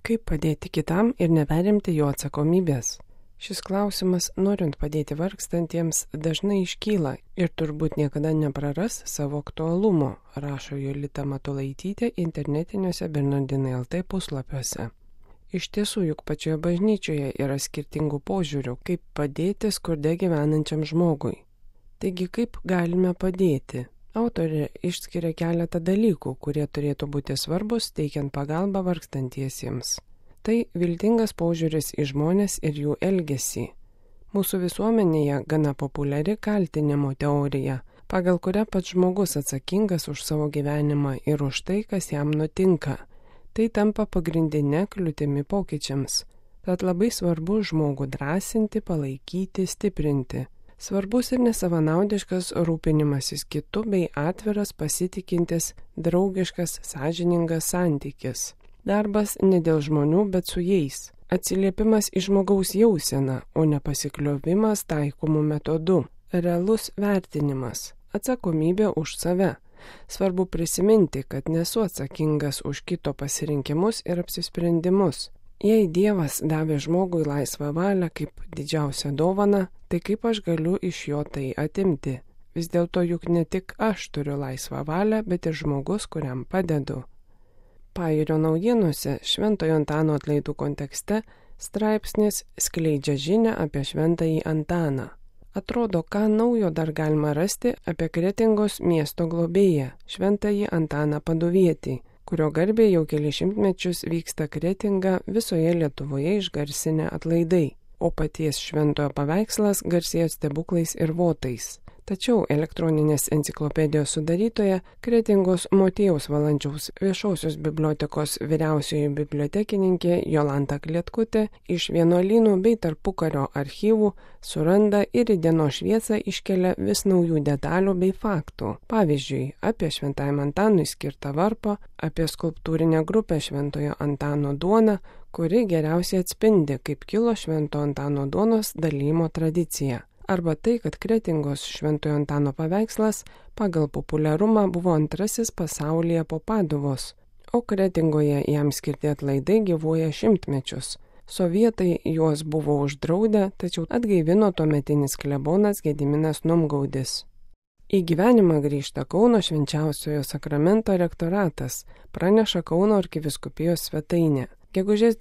Kaip padėti kitam ir neperimti jo atsakomybės? Šis klausimas, norint padėti vargstantiems, dažnai iškyla ir turbūt niekada nepraras savo aktualumo, rašo Jolita Matulaitytė internetiniuose Bernardinai LT puslapiuose. Iš tiesų, juk pačioje bažnyčioje yra skirtingų požiūrių, kaip padėti skurde gyvenančiam žmogui. Taigi, kaip galime padėti? Autorė išskiria keletą dalykų, kurie turėtų būti svarbus teikiant pagalbą vargstantiesiems. Tai viltingas požiūris į žmonės ir jų elgesį. Mūsų visuomenėje gana populiari kaltinimo teorija, pagal kurią pats žmogus atsakingas už savo gyvenimą ir už tai, kas jam nutinka. Tai tampa pagrindinė kliūtimi pokyčiams. Tad labai svarbu žmogų drąsinti, palaikyti, stiprinti. Svarbus ir nesavanaudiškas rūpinimasis kitu bei atviras, pasitikintis, draugiškas, sąžiningas santykis. Darbas ne dėl žmonių, bet su jais. Atsiliepimas į žmogaus jauseną, o ne pasikliovimas taikomų metodų. Realus vertinimas. Atsakomybė už save. Svarbu prisiminti, kad nesu atsakingas už kito pasirinkimus ir apsisprendimus. Jei Dievas davė žmogui laisvą valią kaip didžiausią dovaną, tai kaip aš galiu iš jo tai atimti? Vis dėlto juk ne tik aš turiu laisvą valią, bet ir žmogus, kuriam padedu. Pajūrio naujienose Šventojo Antano atlaidų kontekste straipsnis skleidžia žinią apie Šventąjį Antaną. Atrodo, ką naujo dar galima rasti apie Kretingos miesto globėją, Šventąjį Antaną Paduvietį, kurio garbė jau kelius šimtmečius vyksta Kretinga visoje Lietuvoje išgarsinę atlaidai, o paties šventojo paveikslas garsėjo stebuklais ir votais. Tačiau elektroninės enciklopedijos sudarytoja, Kretingos Motiejaus Valančiaus viešosios bibliotekos vyriausioji bibliotekininkė Jolanta Klietkutė iš vienuolynų bei tarpukario archyvų suranda ir į dienos šviesą iškelia vis naujų detalių bei faktų. Pavyzdžiui, apie Šventajam Antanui skirtą varpą, apie skulptūrinę grupę Šventojo Antano duoną, kuri geriausiai atspindi, kaip kilo Švento Antano duonos dalijimo tradicija. Arba tai, kad Kretingos Šventojo Antano paveikslas pagal populiarumą buvo antrasis pasaulyje po Paduvos, o Kretingoje jam skirti atlaidai gyvuoja šimtmečius. Sovietai juos buvo uždraudę, tačiau atgaivino tuometinis klebonas Gediminas Numgaudis. Į gyvenimą grįžta Kauno Švenčiausiojo sakramento rektoratas, praneša Kauno arkivyskupijos svetainė. Gegužės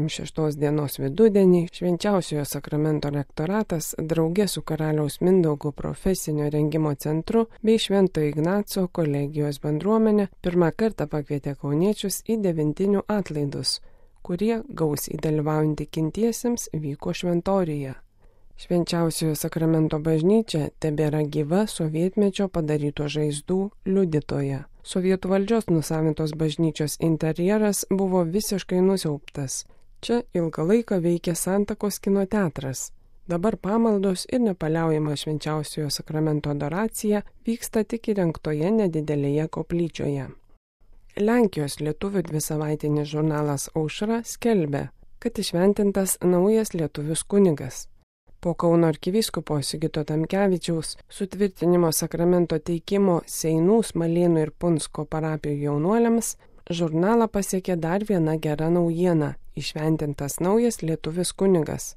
26 dienos vidudienį Švenčiausiojo sakramento rektoratas drauge su Karaliaus Mindaugo profesinio rengimo centru bei Švento Ignaco kolegijos bendruomenė pirmą kartą pakvietė kauniečius į devintinių atlaidus, kurie gausiai dalyvaujant tikintiesiems vyko šventoriuje. Švenčiausiojo sakramento bažnyčia tebėra gyva sovietmečio padaryto žaizdų liudytoja. Sovietų valdžios nusavintos bažnyčios interjeras buvo visiškai nusiaubtas. Čia ilgą laiką veikė Santakos kino teatras. Dabar pamaldos ir nepaliaujama Švenčiausiojo sakramento adoracija vyksta tik įrengtoje nedidelėje koplyčioje. Lenkijos lietuvių dvisavaitinis žurnalas Aušra skelbia, kad įšventintas naujas lietuvius kunigas. Po Kauno arkivyskupo Sigito Tamkevičiaus sutvirtinimo sakramento teikimo Seinų, Smalėnų ir Punsko parapijų jaunuoliams žurnalą pasiekė dar viena gera naujiena – įšventintas naujas lietuvis kunigas.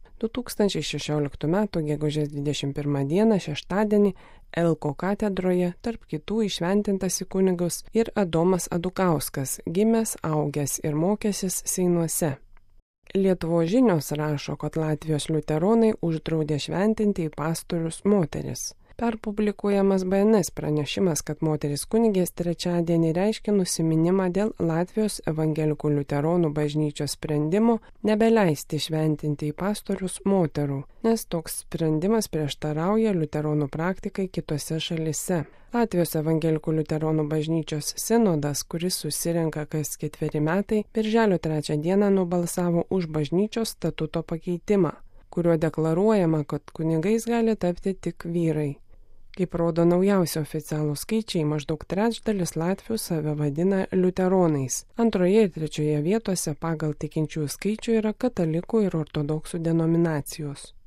2016 m. gegužės 21 d. šeštadienį Elko katedroje tarp kitų įšventintas į kunigus ir Adomas Adukauskas, gimęs, augęs ir mokęsis Seinuose. Lietuvos žinios rašo, kad Latvijos liuteronai uždraudė šventinti į pastorius moteris. Perpublikuojamas BNS pranešimas, kad moteris kunigės trečiadienį reiškė nusiminimą dėl Latvijos evangelikų liuteronų bažnyčios sprendimo nebeleisti šventinti į pastorius moterų, nes toks sprendimas prieštarauja liuteronų praktikai kitose šalise. Latvijos evangelikų liuteronų bažnyčios sinodas, kuris susirenka kas 4 metai, birželio 3 dieną nubalsavo už bažnyčios statuto pakeitimą, kuriuo deklaruojama, kad kunigais gali tapti tik vyrai. Kaip rodo naujausi oficialūs skaičiai, maždaug trečdalis latvių save vadina liuteronais. Antroje ir trečioje vietose pagal tikinčiųjų skaičių yra katalikų ir ortodoksų denominacijos.